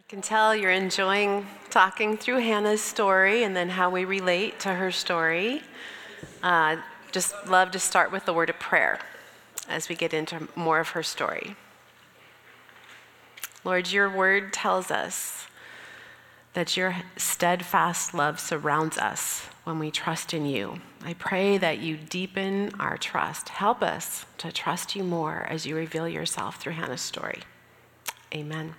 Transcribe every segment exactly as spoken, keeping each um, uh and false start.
Can tell you're enjoying talking through Hannah's story and then how we relate to her story. Uh, just love to start with the word of prayer as we get into more of her story. Lord, your word tells us that your steadfast love surrounds us when we trust in you. I pray that you deepen our trust. Help us to trust you more as you reveal yourself through Hannah's story. Amen.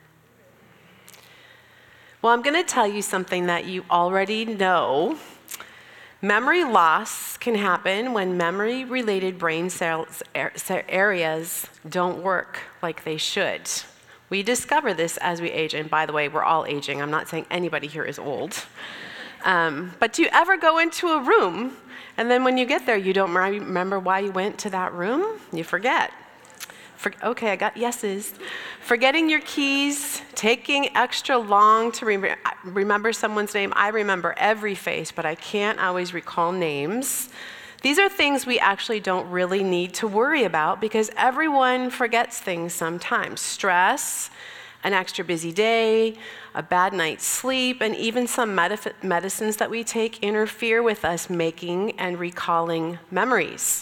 Well, I'm going to tell you something that you already know. Memory loss can happen when memory-related brain cells areas don't work like they should. We discover this as we age, and by the way, we're all aging. I'm not saying anybody here is old. Um, but do you ever go into a room, and then when you get there, you don't remember why you went to that room? You forget. For, okay, I got yeses. Forgetting your keys, taking extra long to re- remember someone's name. I remember every face, but I can't always recall names. These are things we actually don't really need to worry about because everyone forgets things sometimes. Stress, an extra busy day, a bad night's sleep, and even some medif- medicines that we take interfere with us making and recalling memories.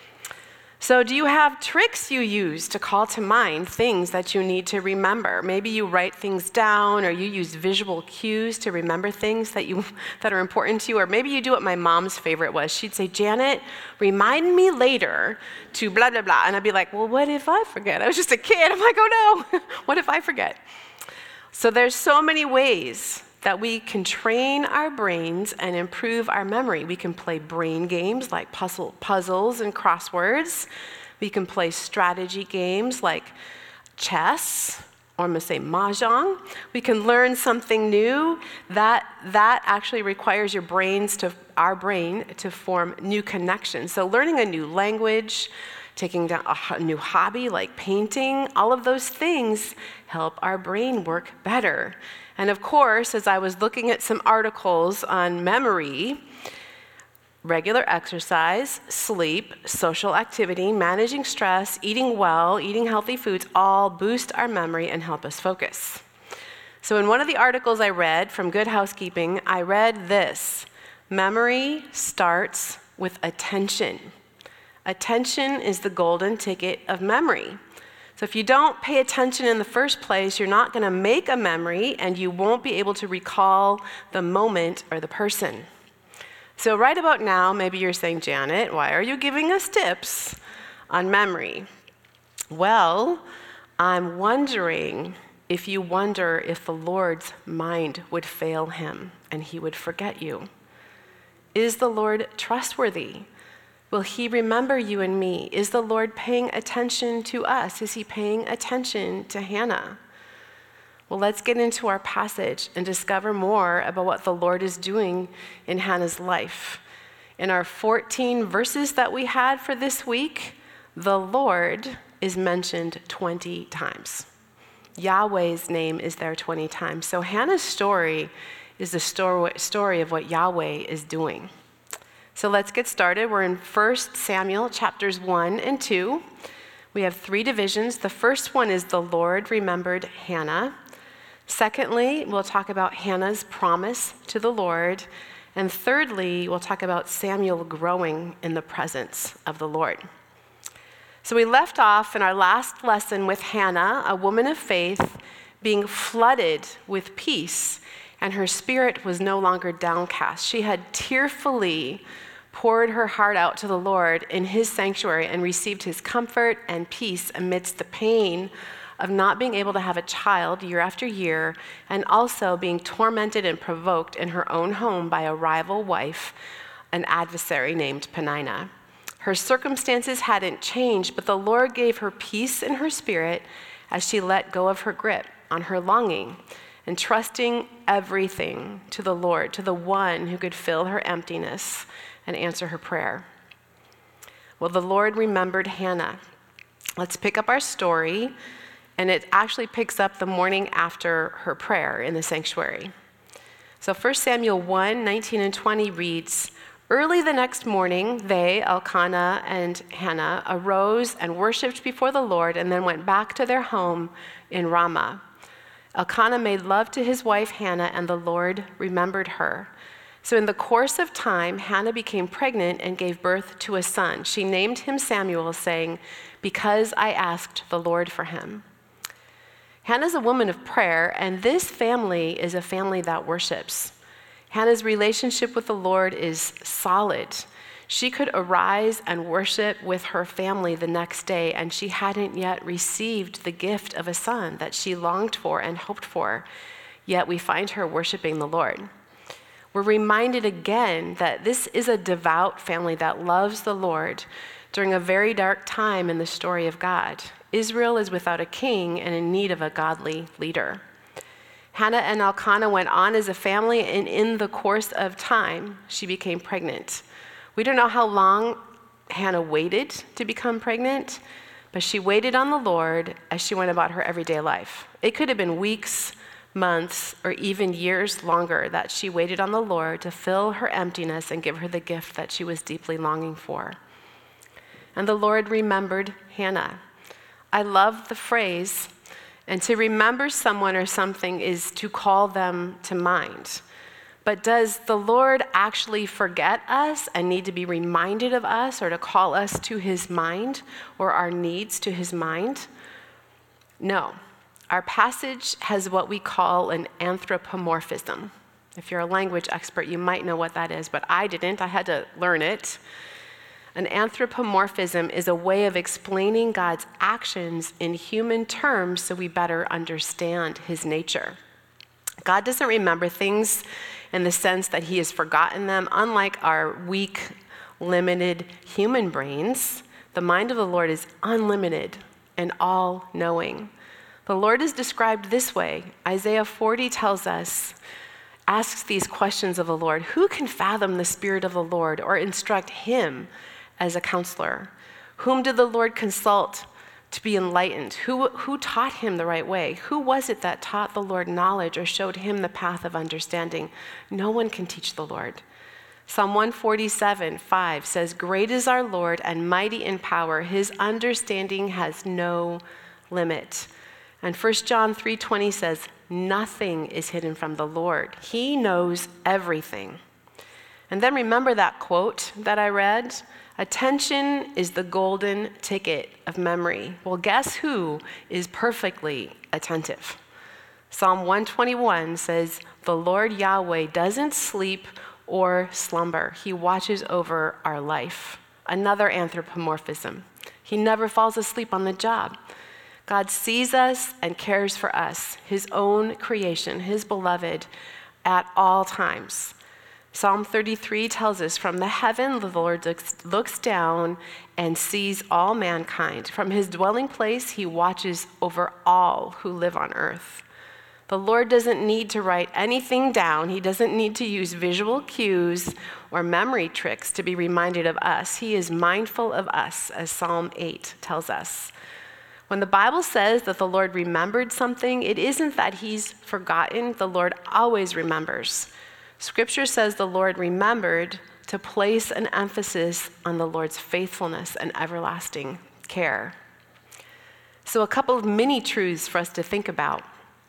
So do you have tricks you use to call to mind things that you need to remember? Maybe you write things down or you use visual cues to remember things that you that are important to you. Or maybe you do what my mom's favorite was. She'd say, Janet, remind me later to blah, blah, blah. And I'd be like, well, what if I forget? I was just a kid. I'm like, oh no, what if I forget? So there's so many ways that we can train our brains and improve our memory. We can play brain games like puzzle, puzzles and crosswords. We can play strategy games like chess, or I'm gonna say mahjong. We can learn something new. That, that actually requires your brains to, our brain to form new connections. So learning a new language, taking down a new hobby like painting, all of those things help our brain work better. And of course, as I was looking at some articles on memory, regular exercise, sleep, social activity, managing stress, eating well, eating healthy foods, all boost our memory and help us focus. So in one of the articles I read from Good Housekeeping, I read this: memory starts with attention. Attention is the golden ticket of memory. So if you don't pay attention in the first place, you're not going to make a memory and you won't be able to recall the moment or the person. So right about now, maybe you're saying, Janet, why are you giving us tips on memory? Well, I'm wondering if you wonder if the Lord's mind would fail him and he would forget you. Is the Lord trustworthy? Will he remember you and me? Is the Lord paying attention to us? Is he paying attention to Hannah? Well, let's get into our passage and discover more about what the Lord is doing in Hannah's life. In our fourteen verses that we had for this week, the Lord is mentioned twenty times. Yahweh's name is there twenty times. So Hannah's story is the story, story of what Yahweh is doing. So let's get started. We're in First Samuel chapters one and two. We have three divisions. The first one is the Lord remembered Hannah. Secondly, we'll talk about Hannah's promise to the Lord. And thirdly, we'll talk about Samuel growing in the presence of the Lord. So we left off in our last lesson with Hannah, a woman of faith, being flooded with peace, and her spirit was no longer downcast. She had tearfully poured her heart out to the Lord in his sanctuary and received his comfort and peace amidst the pain of not being able to have a child year after year, and also being tormented and provoked in her own home by a rival wife, an adversary named Peninnah. Her circumstances hadn't changed, but the Lord gave her peace in her spirit as she let go of her grip on her longing, and trusting everything to the Lord, to the one who could fill her emptiness and answer her prayer. Well, the Lord remembered Hannah. Let's pick up our story, and it actually picks up the morning after her prayer in the sanctuary. So First Samuel one, nineteen and twenty reads, early the next morning, they, Elkanah and Hannah, arose and worshiped before the Lord and then went back to their home in Ramah. Elkanah made love to his wife Hannah, and the Lord remembered her. So in the course of time, Hannah became pregnant and gave birth to a son. She named him Samuel, saying, "Because I asked the Lord for him." Hannah's a woman of prayer, and this family is a family that worships. Hannah's relationship with the Lord is solid. She could arise and worship with her family the next day, and she hadn't yet received the gift of a son that she longed for and hoped for, yet we find her worshiping the Lord. We're reminded again that this is a devout family that loves the Lord during a very dark time in the story of God. Israel is without a king and in need of a godly leader. Hannah and Elkanah went on as a family, and in the course of time, she became pregnant. We don't know how long Hannah waited to become pregnant, but she waited on the Lord as she went about her everyday life. It could have been weeks, months, or even years longer that she waited on the Lord to fill her emptiness and give her the gift that she was deeply longing for. And the Lord remembered Hannah. I love the phrase, and to remember someone or something is to call them to mind. But does the Lord actually forget us and need to be reminded of us, or to call us to his mind, or our needs to his mind? No. Our passage has what we call an anthropomorphism. If you're a language expert, you might know what that is, but I didn't. I had to learn it. An anthropomorphism is a way of explaining God's actions in human terms so we better understand his nature. God doesn't remember things in the sense that he has forgotten them. Unlike our weak, limited human brains, the mind of the Lord is unlimited and all-knowing. The Lord is described this way. Isaiah forty tells us, asks these questions of the Lord: who can fathom the Spirit of the Lord or instruct him as a counselor? Whom did the Lord consult to be enlightened? Who, who taught him the right way? Who was it that taught the Lord knowledge or showed him the path of understanding? No one can teach the Lord. Psalm one forty-seven, five says, "Great is our Lord and mighty in power. His understanding has no limit." And First John three twenty says, "Nothing is hidden from the Lord. He knows everything." And then remember that quote that I read? Attention is the golden ticket of memory. Well, guess who is perfectly attentive? Psalm one twenty-one says, "The Lord Yahweh doesn't sleep or slumber. He watches over our life." Another anthropomorphism. He never falls asleep on the job. God sees us and cares for us, his own creation, his beloved, at all times. Psalm thirty-three tells us, "From the heaven the Lord looks down and sees all mankind. From his dwelling place he watches over all who live on earth." The Lord doesn't need to write anything down. He doesn't need to use visual cues or memory tricks to be reminded of us. He is mindful of us, as Psalm eight tells us. When the Bible says that the Lord remembered something, it isn't that he's forgotten. The Lord always remembers. Scripture says the Lord remembered to place an emphasis on the Lord's faithfulness and everlasting care. So a couple of mini truths for us to think about.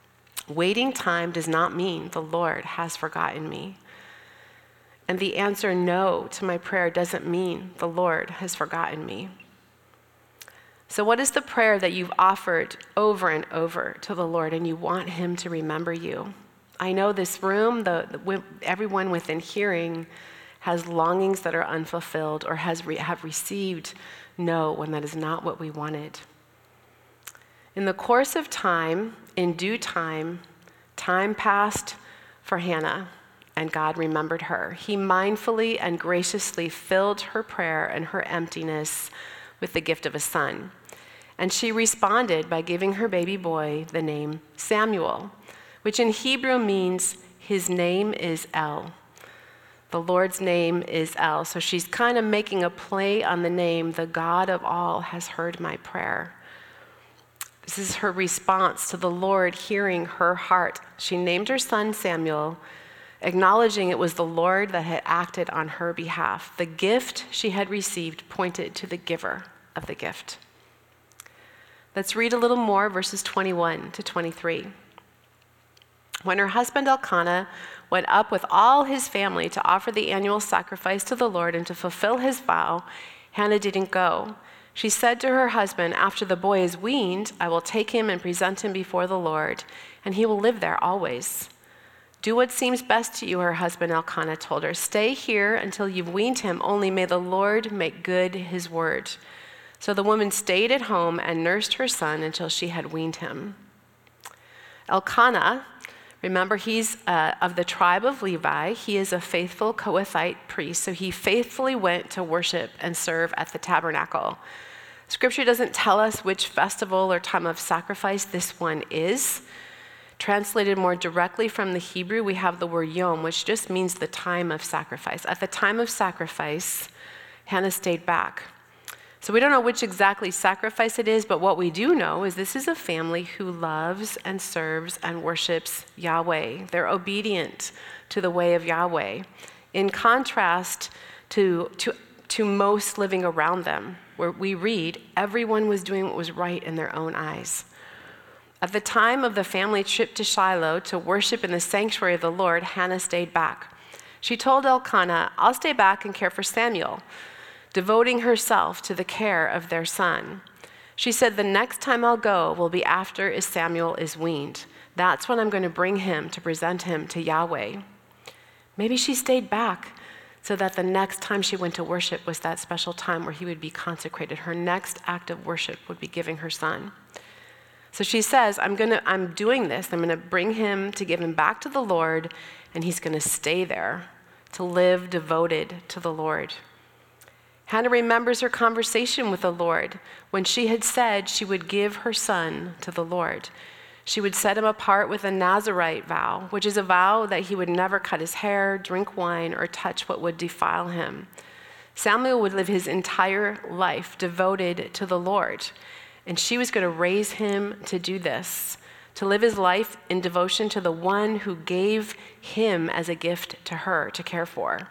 Waiting time does not mean the Lord has forgotten me. And the answer no to my prayer doesn't mean the Lord has forgotten me. So what is the prayer that you've offered over and over to the Lord and you want him to remember you? I know this room, the, the everyone within hearing has longings that are unfulfilled or has re, have received no when that is not what we wanted. In the course of time, in due time, time passed for Hannah, and God remembered her. He mindfully and graciously filled her prayer and her emptiness with the gift of a son. And she responded by giving her baby boy the name Samuel, which in Hebrew means his name is El. The Lord's name is El. So she's kind of making a play on the name, the God of all has heard my prayer. This is her response to the Lord hearing her heart. She named her son Samuel, acknowledging it was the Lord that had acted on her behalf. The gift she had received pointed to the giver of the gift. Let's read a little more, verses twenty-one to twenty-three. When her husband Elkanah went up with all his family to offer the annual sacrifice to the Lord and to fulfill his vow, Hannah didn't go. She said to her husband, "After the boy is weaned, I will take him and present him before the Lord, and he will live there always." "Do what seems best to you," her husband Elkanah told her. "Stay here until you've weaned him, only may the Lord make good his word." So the woman stayed at home and nursed her son until she had weaned him. Elkanah, remember, he's uh, of the tribe of Levi. He is a faithful Kohathite priest, so he faithfully went to worship and serve at the tabernacle. Scripture doesn't tell us which festival or time of sacrifice this one is. Translated more directly from the Hebrew, we have the word yom, which just means the time of sacrifice. At the time of sacrifice, Hannah stayed back. So we don't know which exactly sacrifice it is, but what we do know is this is a family who loves and serves and worships Yahweh. They're obedient to the way of Yahweh, in contrast to, to, to most living around them, where we read, everyone was doing what was right in their own eyes. At the time of the family trip to Shiloh to worship in the sanctuary of the Lord, Hannah stayed back. She told Elkanah, "I'll stay back and care for Samuel," devoting herself to the care of their son. She said, "The next time I'll go will be after Samuel is weaned. That's when I'm going to bring him to present him to Yahweh." Maybe she stayed back so that the next time she went to worship was that special time where he would be consecrated. Her next act of worship would be giving her son. So she says, I'm gonna, I'm doing this. I'm gonna bring him to give him back to the Lord, and he's gonna stay there to live devoted to the Lord. Hannah remembers her conversation with the Lord when she had said she would give her son to the Lord. She would set him apart with a Nazirite vow, which is a vow that he would never cut his hair, drink wine, or touch what would defile him. Samuel would live his entire life devoted to the Lord, and she was going to raise him to do this, to live his life in devotion to the one who gave him as a gift to her to care for.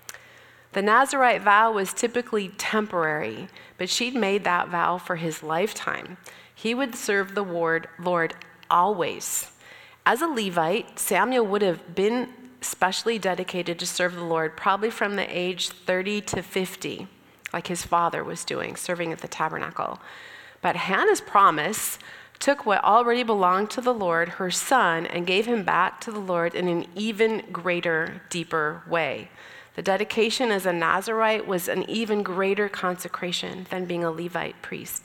The Nazirite vow was typically temporary, but she'd made that vow for his lifetime. He would serve the Lord always. As a Levite, Samuel would have been specially dedicated to serve the Lord probably from the age thirty to fifty, like his father was doing, serving at the tabernacle. But Hannah's promise took what already belonged to the Lord, her son, and gave him back to the Lord in an even greater, deeper way. The dedication as a Nazirite was an even greater consecration than being a Levite priest.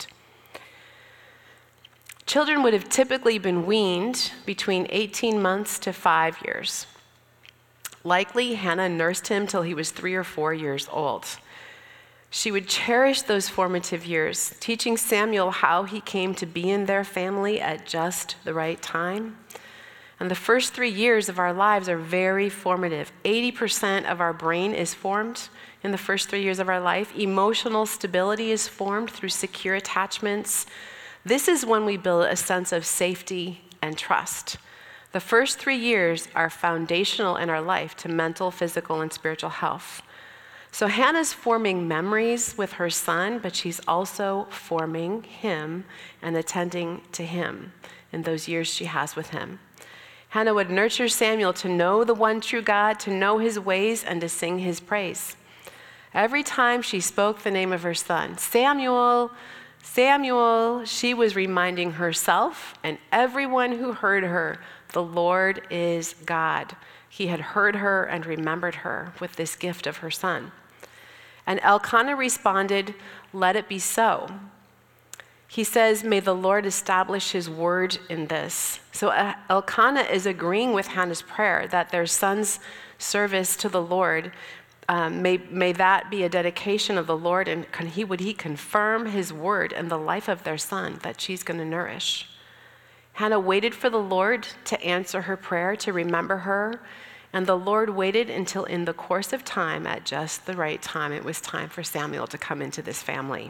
Children would have typically been weaned between eighteen months to five years. Likely, Hannah nursed him till he was three or four years old. She would cherish those formative years, teaching Samuel how he came to be in their family at just the right time. And the first three years of our lives are very formative. eighty percent of our brain is formed in the first three years of our life. Emotional stability is formed through secure attachments. This is when we build a sense of safety and trust. The first three years are foundational in our life to mental, physical, and spiritual health. So Hannah's forming memories with her son, but she's also forming him and attending to him in those years she has with him. Hannah would nurture Samuel to know the one true God, to know his ways, and to sing his praise. Every time she spoke the name of her son, Samuel, Samuel, she was reminding herself and everyone who heard her, the Lord is God. He had heard her and remembered her with this gift of her son. And Elkanah responded, "Let it be so." He says, "May the Lord establish his word in this." So Elkanah is agreeing with Hannah's prayer that their son's service to the Lord, um, may, may that be a dedication of the Lord, and can he, would he confirm his word in the life of their son that she's going to nourish. Hannah waited for the Lord to answer her prayer, to remember her, and the Lord waited until in the course of time, at just the right time, it was time for Samuel to come into this family.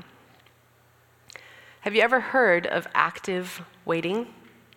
Have you ever heard of active waiting?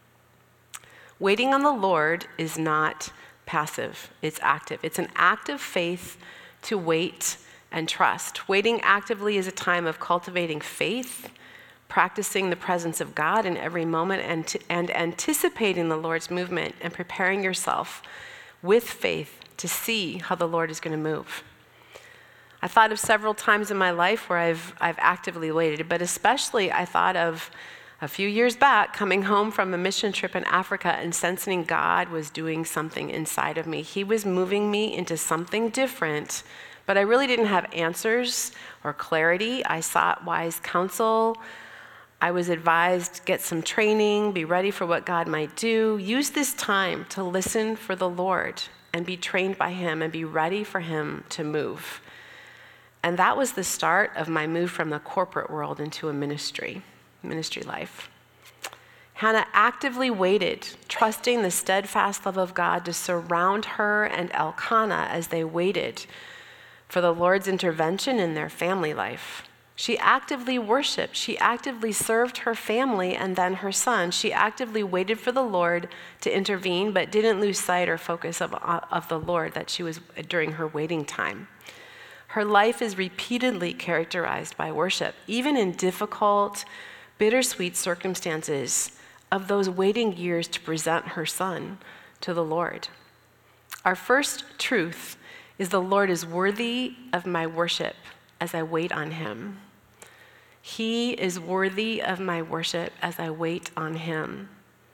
Waiting on the Lord is not passive, it's active. It's an act of faith to wait and trust. Waiting actively is a time of cultivating faith, practicing the presence of God in every moment and, to, and anticipating the Lord's movement and preparing yourself with faith to see how the Lord is going to move. I thought of several times in my life where I've, I've actively waited, but especially I thought of a few years back coming home from a mission trip in Africa and sensing God was doing something inside of me. He was moving me into something different, but I really didn't have answers or clarity. I sought wise counsel. I was advised, get some training, be ready for what God might do. Use this time to listen for the Lord and be trained by him and be ready for him to move. And that was the start of my move from the corporate world into a ministry, ministry life. Hannah actively waited, trusting the steadfast love of God to surround her and Elkanah as they waited for the Lord's intervention in their family life. She actively worshiped. She actively served her family and then her son. She actively waited for the Lord to intervene, but didn't lose sight or focus of, of the Lord that she was during her waiting time. Her life is repeatedly characterized by worship, even in difficult, bittersweet circumstances of those waiting years to present her son to the Lord. Our first truth is the Lord is worthy of my worship as I wait on him. He is worthy of my worship as I wait on him.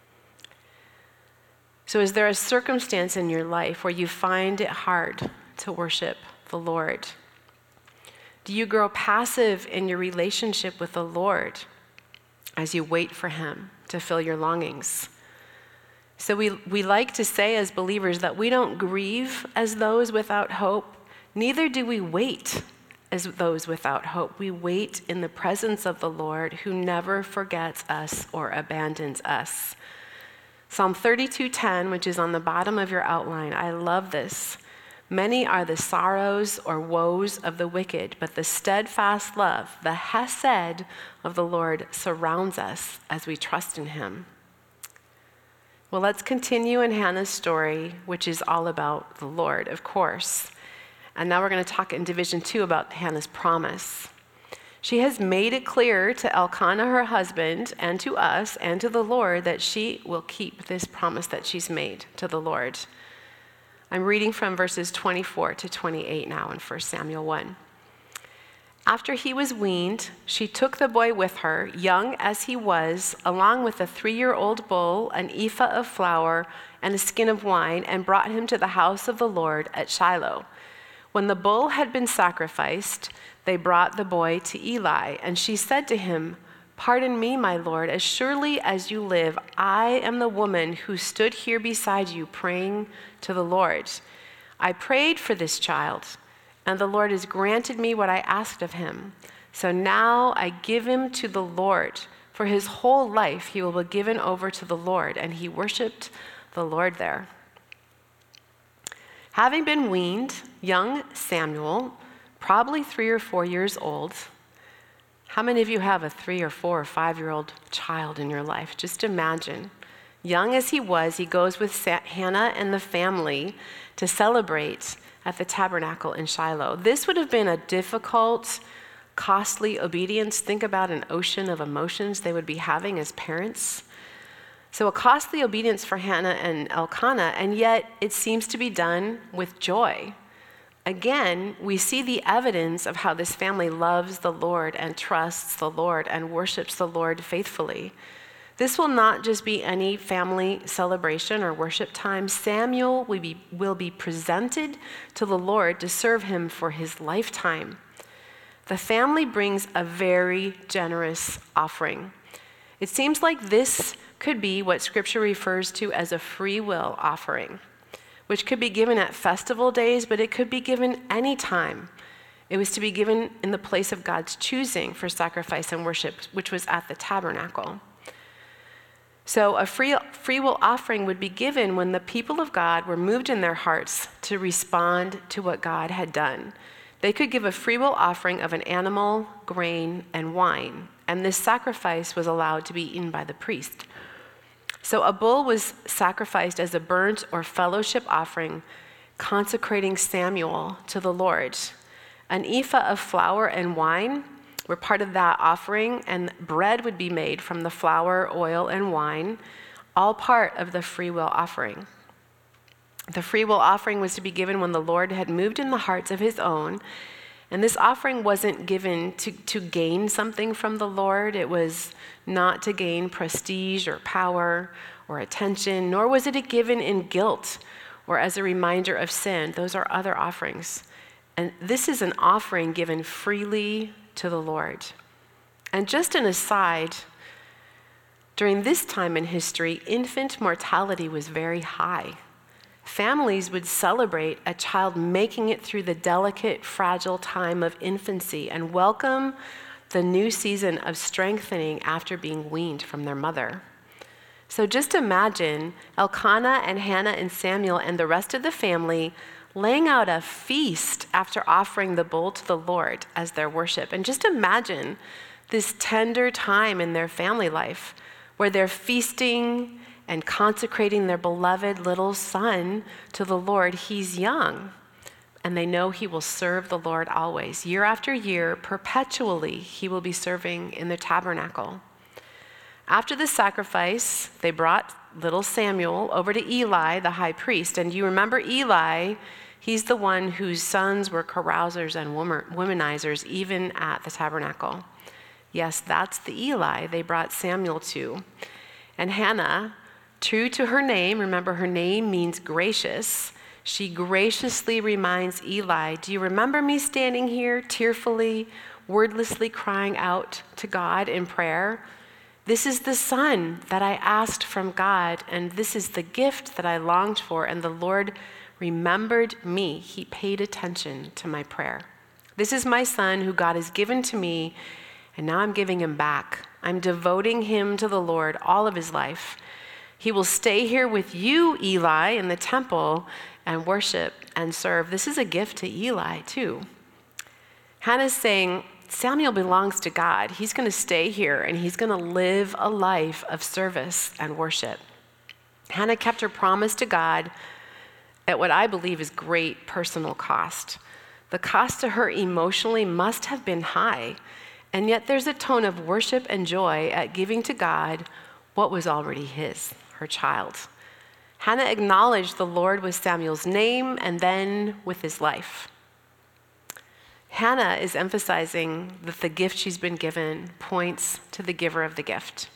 So is there a circumstance in your life where you find it hard to worship the Lord? Do you grow passive in your relationship with the Lord as you wait for him to fill your longings? So we, we like to say as believers that we don't grieve as those without hope, neither do we wait as those without hope. We wait in the presence of the Lord who never forgets us or abandons us. Psalm thirty-two ten, which is on the bottom of your outline, I love this. Many are the sorrows or woes of the wicked, but the steadfast love, the hesed of the Lord surrounds us as we trust in him. Well, let's continue in Hannah's story, which is all about the Lord, of course. And now we're going to talk in division two about Hannah's promise. She has made it clear to Elkanah, her husband, and to us, and to the Lord, that she will keep this promise that she's made to the Lord. I'm reading from verses twenty-four to twenty-eight now in First Samuel one. After he was weaned, she took the boy with her, young as he was, along with a three-year-old bull, an ephah of flour, and a skin of wine, and brought him to the house of the Lord at Shiloh. When the bull had been sacrificed, they brought the boy to Eli, and she said to him, "Pardon me, my lord, as surely as you live, I am the woman who stood here beside you praying to the Lord. I prayed for this child, and the Lord has granted me what I asked of him. So now I give him to the Lord. For his whole life he will be given over to the Lord." And he worshiped the Lord there. Having been weaned, young Samuel, probably three or four years old. How many of you have a three or four or five-year-old child in your life? Just imagine. Young as he was, he goes with Hannah and the family to celebrate at the tabernacle in Shiloh. This would have been a difficult, costly obedience. Think about an ocean of emotions they would be having as parents. So a costly obedience for Hannah and Elkanah, and yet it seems to be done with joy. Again, we see the evidence of how this family loves the Lord and trusts the Lord and worships the Lord faithfully. This will not just be any family celebration or worship time. Samuel will be, will be presented to the Lord to serve him for his lifetime. The family brings a very generous offering. It seems like this could be what Scripture refers to as a free will offering, which could be given at festival days, but it could be given any time. It was to be given in the place of God's choosing for sacrifice and worship, which was at the tabernacle. So a free, free will offering would be given when the people of God were moved in their hearts to respond to what God had done. They could give a free will offering of an animal, grain, and wine, and this sacrifice was allowed to be eaten by the priest. So a bull was sacrificed as a burnt or fellowship offering, consecrating Samuel to the Lord. An ephah of flour and wine were part of that offering, and bread would be made from the flour, oil, and wine, all part of the free will offering. The free will offering was to be given when the Lord had moved in the hearts of his own. And this offering wasn't given to, to gain something from the Lord. It was not to gain prestige or power or attention, nor was it given in guilt or as a reminder of sin. Those are other offerings. And this is an offering given freely to the Lord. And just an aside, during this time in history, infant mortality was very high. Families would celebrate a child making it through the delicate, fragile time of infancy and welcome the new season of strengthening after being weaned from their mother. So just imagine Elkanah and Hannah and Samuel and the rest of the family laying out a feast after offering the bull to the Lord as their worship. And just imagine this tender time in their family life where they're feasting and consecrating their beloved little son to the Lord. He's young, and they know he will serve the Lord always. Year after year, perpetually, he will be serving in the tabernacle. After the sacrifice, they brought little Samuel over to Eli, the high priest. And you remember Eli, he's the one whose sons were carousers and womanizers, even at the tabernacle. Yes, that's the Eli they brought Samuel to. And Hannah, true to her name, remember her name means gracious, she graciously reminds Eli, do you remember me standing here tearfully, wordlessly crying out to God in prayer? This is the son that I asked from God, and this is the gift that I longed for, and the Lord remembered me. He paid attention to my prayer. This is my son who God has given to me, and now I'm giving him back. I'm devoting him to the Lord all of his life. He will stay here with you, Eli, in the temple and worship and serve. This is a gift to Eli, too. Hannah's saying, Samuel belongs to God. He's going to stay here, and he's going to live a life of service and worship. Hannah kept her promise to God at what I believe is great personal cost. The cost to her emotionally must have been high, and yet there's a tone of worship and joy at giving to God what was already his, her child. Hannah acknowledged the Lord with Samuel's name and then with his life. Hannah is emphasizing that the gift she's been given points to the giver of the gift.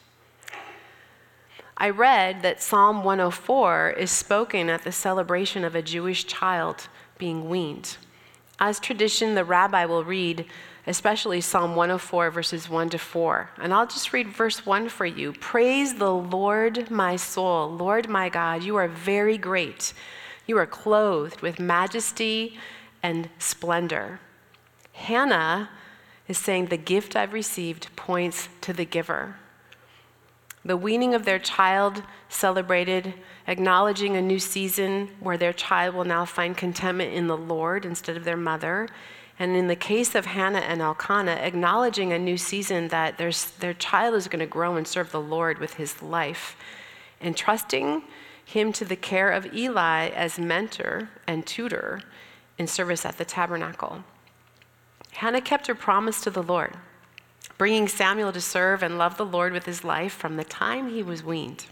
I read that Psalm one oh four is spoken at the celebration of a Jewish child being weaned. As tradition, the rabbi will read especially Psalm one oh four, verses one to four. And I'll just read verse one for you. Praise the Lord, my soul. Lord, my God, you are very great. You are clothed with majesty and splendor. Hannah is saying the gift I've received points to the giver. The weaning of their child celebrated, acknowledging a new season where their child will now find contentment in the Lord instead of their mother. And in the case of Hannah and Elkanah, acknowledging a new season that their, their child is going to grow and serve the Lord with his life, and trusting him to the care of Eli as mentor and tutor in service at the tabernacle. Hannah kept her promise to the Lord, bringing Samuel to serve and love the Lord with his life from the time he was weaned.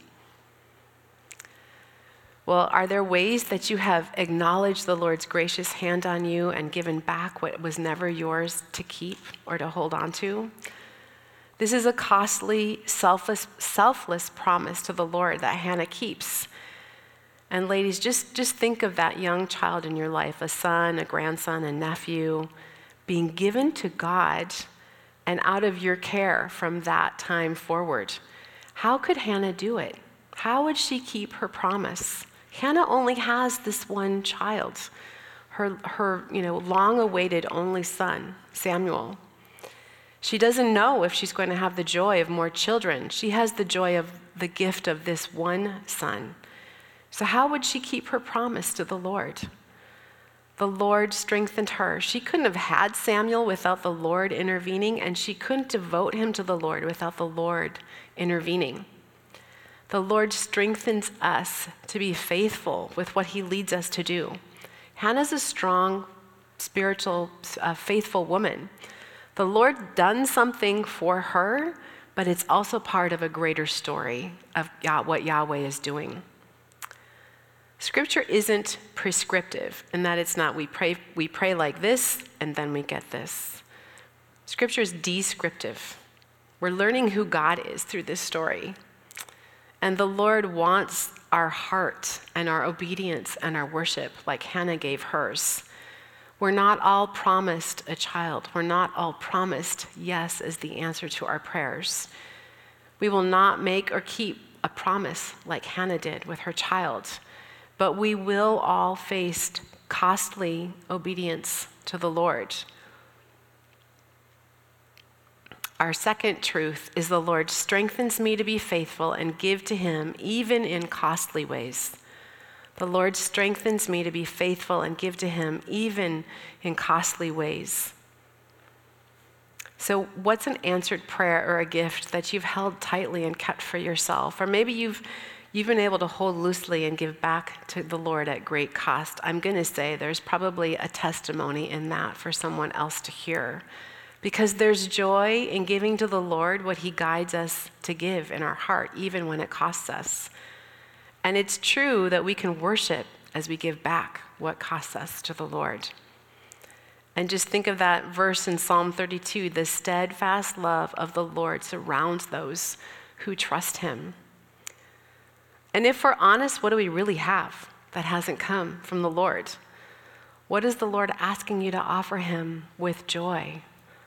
Well, are there ways that you have acknowledged the Lord's gracious hand on you and given back what was never yours to keep or to hold on to? This is a costly, selfless, selfless promise to the Lord that Hannah keeps. And ladies, just, just think of that young child in your life, a son, a grandson, a nephew, being given to God and out of your care from that time forward. How could Hannah do it? How would she keep her promise? Hannah only has this one child, her, her you know, long-awaited only son, Samuel. She doesn't know if she's going to have the joy of more children. She has the joy of the gift of this one son. So how would she keep her promise to the Lord? The Lord strengthened her. She couldn't have had Samuel without the Lord intervening, and she couldn't devote him to the Lord without the Lord intervening. The Lord strengthens us to be faithful with what he leads us to do. Hannah's a strong, spiritual, uh, faithful woman. The Lord done something for her, but it's also part of a greater story of Yah- what Yahweh is doing. Scripture isn't prescriptive in that it's not we pray, we pray like this and then we get this. Scripture is descriptive. We're learning who God is through this story. And the Lord wants our heart and our obedience and our worship like Hannah gave hers. We're not all promised a child. We're not all promised yes as the answer to our prayers. We will not make or keep a promise like Hannah did with her child, but we will all face costly obedience to the Lord. Our second truth is the Lord strengthens me to be faithful and give to Him even in costly ways. The Lord strengthens me to be faithful and give to Him even in costly ways. So what's an answered prayer or a gift that you've held tightly and kept for yourself? Or maybe you've you've been able to hold loosely and give back to the Lord at great cost. I'm going to say there's probably a testimony in that for someone else to hear. Because there's joy in giving to the Lord what He guides us to give in our heart, even when it costs us. And it's true that we can worship as we give back what costs us to the Lord. And just think of that verse in Psalm thirty-two, the steadfast love of the Lord surrounds those who trust Him. And if we're honest, what do we really have that hasn't come from the Lord? What is the Lord asking you to offer Him with joy?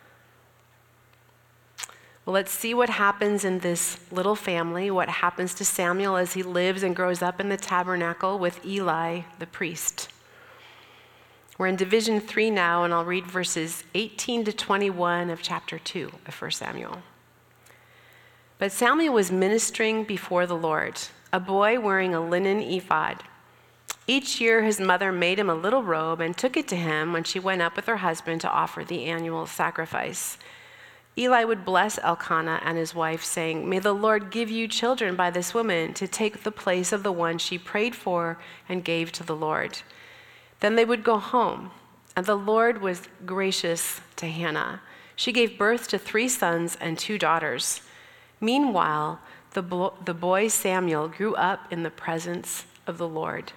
Well, let's see what happens in this little family, what happens to Samuel as he lives and grows up in the tabernacle with Eli, the priest. We're in division three now, and I'll read verses eighteen to twenty-one of chapter two of First Samuel. But Samuel was ministering before the Lord, a boy wearing a linen ephod. Each year his mother made him a little robe and took it to him when she went up with her husband to offer the annual sacrifice. Eli would bless Elkanah and his wife, saying, "May the Lord give you children by this woman to take the place of the one she prayed for and gave to the Lord." Then they would go home, and the Lord was gracious to Hannah. She gave birth to three sons and two daughters. Meanwhile, the, bo- the boy Samuel grew up in the presence of the Lord.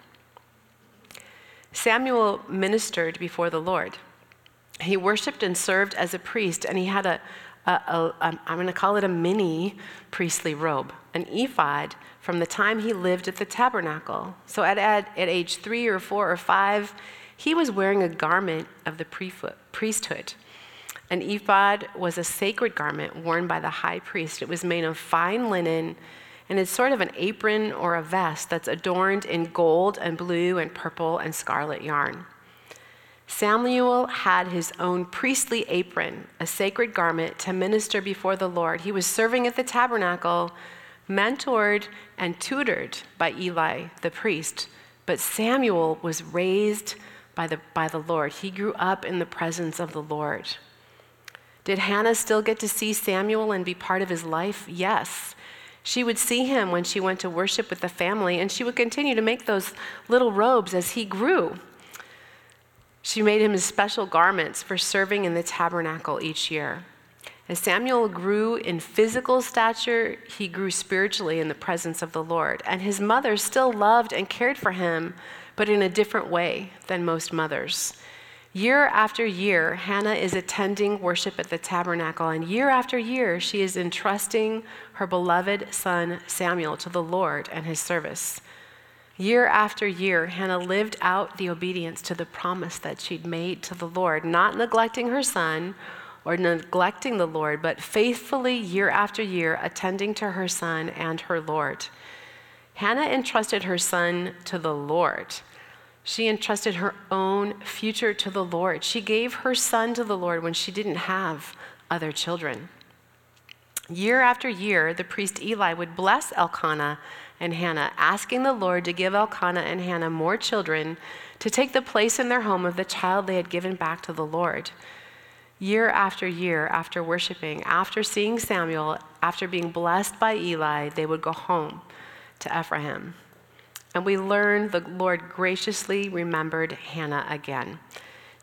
Samuel ministered before the Lord. He worshiped and served as a priest, and he had a, a, a, a I'm going to call it a mini priestly robe, an ephod, from the time he lived at the tabernacle. So at, at, at age three or four or five, he was wearing a garment of the priesthood. An ephod was a sacred garment worn by the high priest. It was made of fine linen, and it's sort of an apron or a vest that's adorned in gold and blue and purple and scarlet yarn. Samuel had his own priestly apron, a sacred garment to minister before the Lord. He was serving at the tabernacle, mentored and tutored by Eli, the priest. But Samuel was raised by the, by the Lord. He grew up in the presence of the Lord. Did Hannah still get to see Samuel and be part of his life? Yes. She would see him when she went to worship with the family, and she would continue to make those little robes as he grew. She made him special garments for serving in the tabernacle each year. As Samuel grew in physical stature, he grew spiritually in the presence of the Lord. And his mother still loved and cared for him, but in a different way than most mothers. Year after year, Hannah is attending worship at the tabernacle, and year after year, she is entrusting her beloved son Samuel to the Lord and his service. Year after year, Hannah lived out the obedience to the promise that she'd made to the Lord, not neglecting her son or neglecting the Lord, but faithfully, year after year, attending to her son and her Lord. Hannah entrusted her son to the Lord. She entrusted her own future to the Lord. She gave her son to the Lord when she didn't have other children. Year after year, the priest Eli would bless Elkanah and Hannah, asking the Lord to give Elkanah and Hannah more children to take the place in their home of the child they had given back to the Lord. Year after year, after worshiping, after seeing Samuel, after being blessed by Eli, they would go home to Ephraim. And we learn the Lord graciously remembered Hannah again.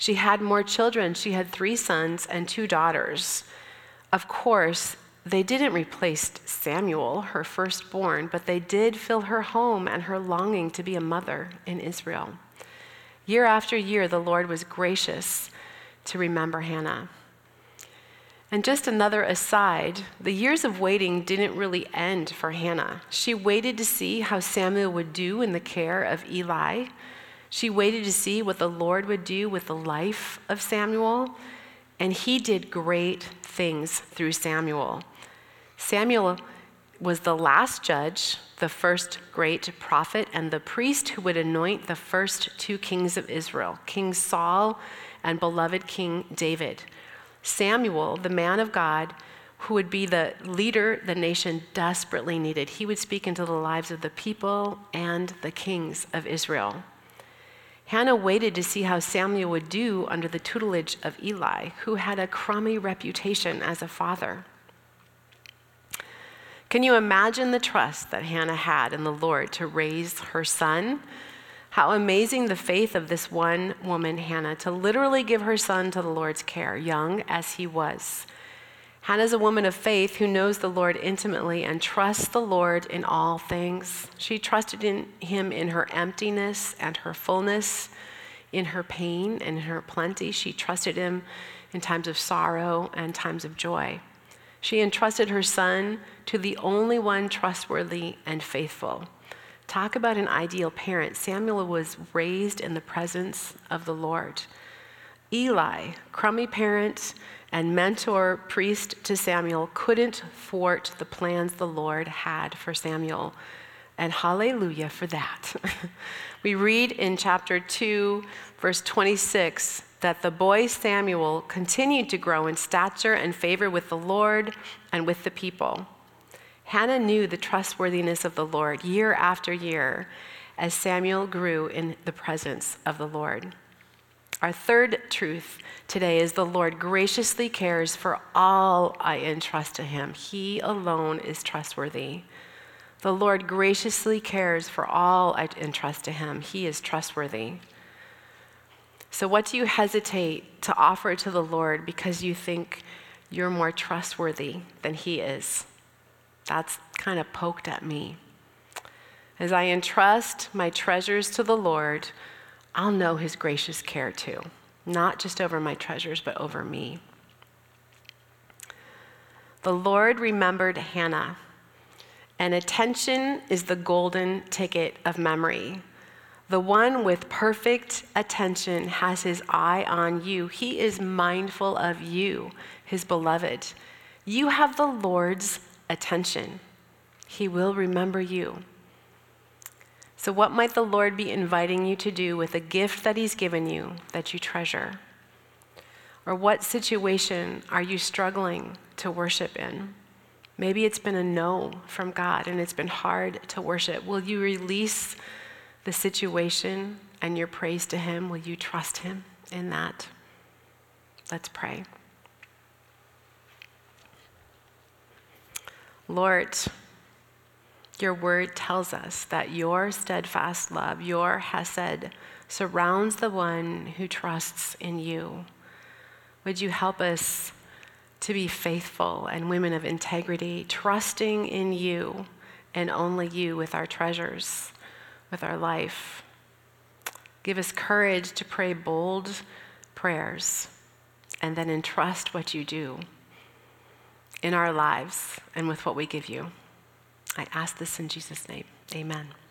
She had more children. She had three sons and two daughters. Of course, they didn't replace Samuel, her firstborn, but they did fill her home and her longing to be a mother in Israel. Year after year, the Lord was gracious to remember Hannah. And just another aside, the years of waiting didn't really end for Hannah. She waited to see how Samuel would do in the care of Eli. She waited to see what the Lord would do with the life of Samuel, and he did great things through Samuel. Samuel was the last judge, the first great prophet, and the priest who would anoint the first two kings of Israel, King Saul and beloved King David. Samuel, the man of God, who would be the leader the nation desperately needed. He would speak into the lives of the people and the kings of Israel. Hannah waited to see how Samuel would do under the tutelage of Eli, who had a crummy reputation as a father. Can you imagine the trust that Hannah had in the Lord to raise her son? How amazing the faith of this one woman, Hannah, to literally give her son to the Lord's care, young as he was. Hannah's a woman of faith who knows the Lord intimately and trusts the Lord in all things. She trusted in him in her emptiness and her fullness, in her pain and in her plenty. She trusted him in times of sorrow and times of joy. She entrusted her son to the only one trustworthy and faithful. Talk about an ideal parent. Samuel was raised in the presence of the Lord. Eli, crummy parent and mentor priest to Samuel, couldn't thwart the plans the Lord had for Samuel. And hallelujah for that. We read in chapter two, verse twenty-six, that the boy Samuel continued to grow in stature and favor with the Lord and with the people. Hannah knew the trustworthiness of the Lord year after year as Samuel grew in the presence of the Lord. Our third truth today is the Lord graciously cares for all I entrust to him. He alone is trustworthy. The Lord graciously cares for all I entrust to him. He is trustworthy. So what do you hesitate to offer to the Lord because you think you're more trustworthy than he is? That's kind of poked at me. As I entrust my treasures to the Lord, I'll know his gracious care too, not just over my treasures, but over me. The Lord remembered Hannah, and attention is the golden ticket of memory. The one with perfect attention has his eye on you. He is mindful of you, his beloved. You have the Lord's attention. He will remember you. So what might the Lord be inviting you to do with a gift that he's given you that you treasure? Or what situation are you struggling to worship in? Maybe it's been a no from God and it's been hard to worship. Will you release the situation and your praise to him? Will you trust him in that? Let's pray. Lord, your word tells us that your steadfast love, your hesed, surrounds the one who trusts in you. Would you help us to be faithful and women of integrity, trusting in you and only you with our treasures, with our life. Give us courage to pray bold prayers and then entrust what you do in our lives and with what we give you. I ask this in Jesus' name. Amen.